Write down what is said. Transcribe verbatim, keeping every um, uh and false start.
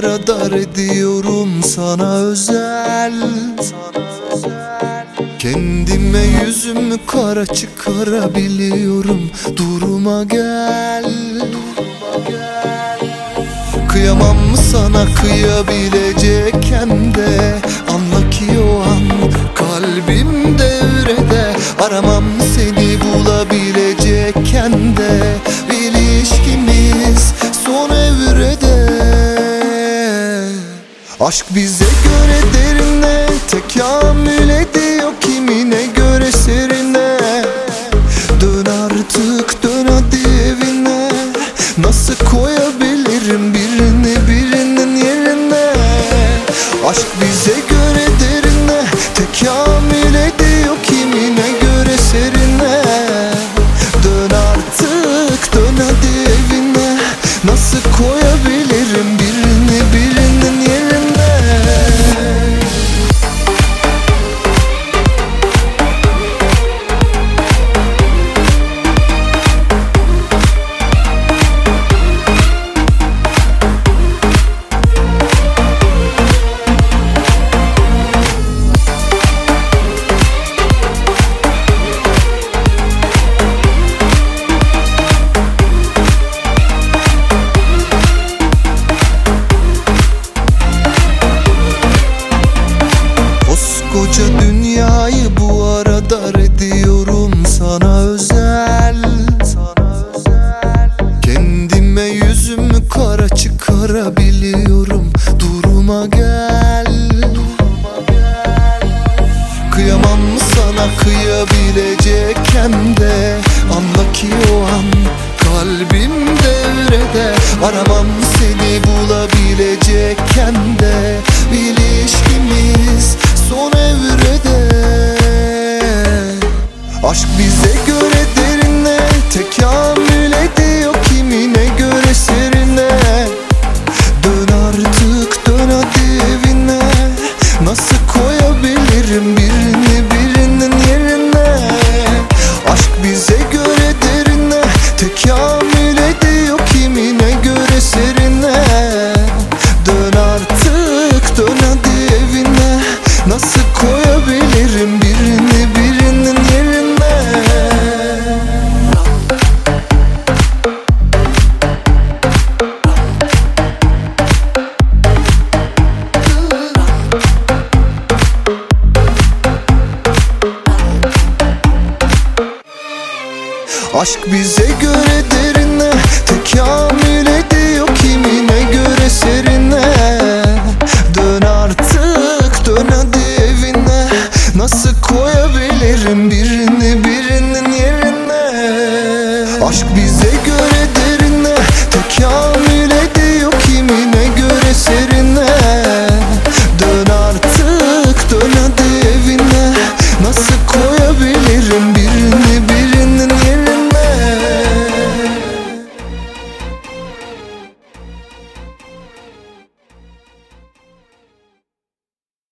arada ediyorum sana özel. Kendime yüzümü kara çıkarabiliyorum. Duruma gel. Kıyamam mı sana kıyabilecekken de, anla ki o an kalbim devrede. Aramam mı seni bulabilecekken de, ilişkimiz son evrede. Aşk bize göre derine, tekamül ediyor kimine göre serine. Dön artık dön hadi evine. Nasıl koyabilirim birini birinin yerine? Aşk bize göre derine, tekamül ediyor kimine göre serine. Dön artık dön hadi evine. Nasıl koyabilirim birini birinin yerine? Koca dünyayı bu arada ediyorum sana özel. Kendime yüzümü kara çıkarabiliyorum. Duruma gel. Kıyamam mı sana kıyabilecekken de, anla ki o an kalbim devrede. Aramam mı seni bulabilecekken de, ilişkimiz son evrede. Aşk bize göre derine, tekamül ediyor kimine göre serine. Dön artık dön hadi evine. Nasıl koyabilirim birini birinin yerine? Aşk bize göre derine, tekamül ediyor kimine göre serine. Dön artık dön hadi evine. Nasıl koyabilirim birini birinin yerine? Aşk bize göre derine, tekamül ediyor kimine göre serine. Dön artık dön hadi evine. Nasıl koyabilirim birini birinin yerine? Aşk bize göre derine, tekamül ediyor kimine göre serine.